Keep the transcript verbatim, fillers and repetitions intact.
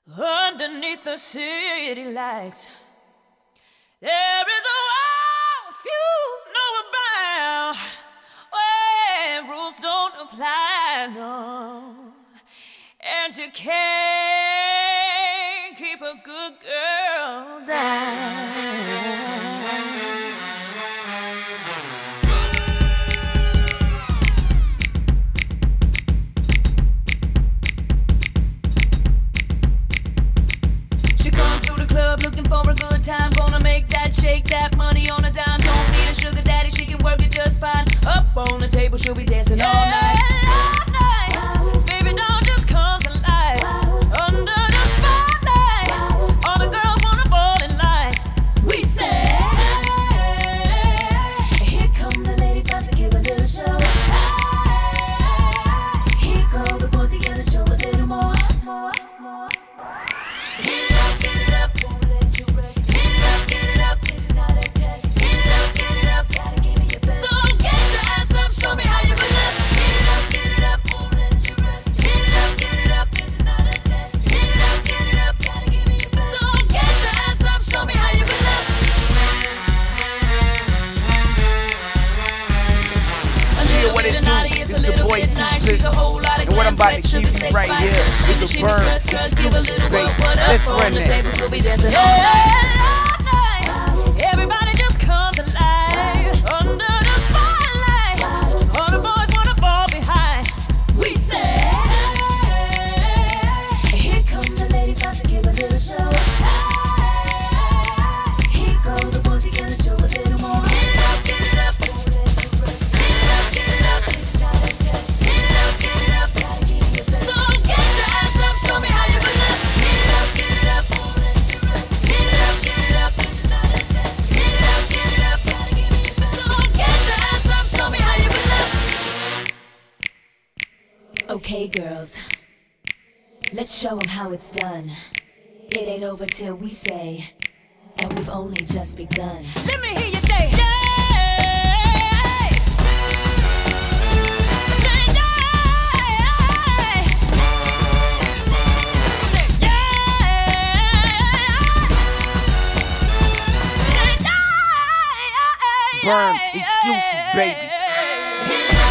Underneath the city lights, there is a world few know about, where rules don't apply, no. And you can't keep a good girl down. Looking for a good time, gonna make that shake that money on a dime. Don't need a sugar daddy, she can work it just fine. Up on the table, she'll be dancing all night. All night, baby, don't just come to life. Under the spotlight, all the girls wanna fall in line. We say, hey, here come the ladies, about to give a little show. Hey, here go the boys, he gonna show a little more, more, more. Get it up, get it up. It's the boy T-List, and what I'm about to give you right here is a burn exclusive, baby. Let's run that. Everybody just comes alive under the spotlight. All the boys wanna fall behind. We say, here come the ladies, about to give a little show. Here go the boys, he gonna show a little more. Get it up, get it up. Okay, girls, let's show them how it's done. It ain't over till we say, and we've only just begun. Let me hear you say, yeah! Say, yeah! Say, yeah! Burn exclusive, baby.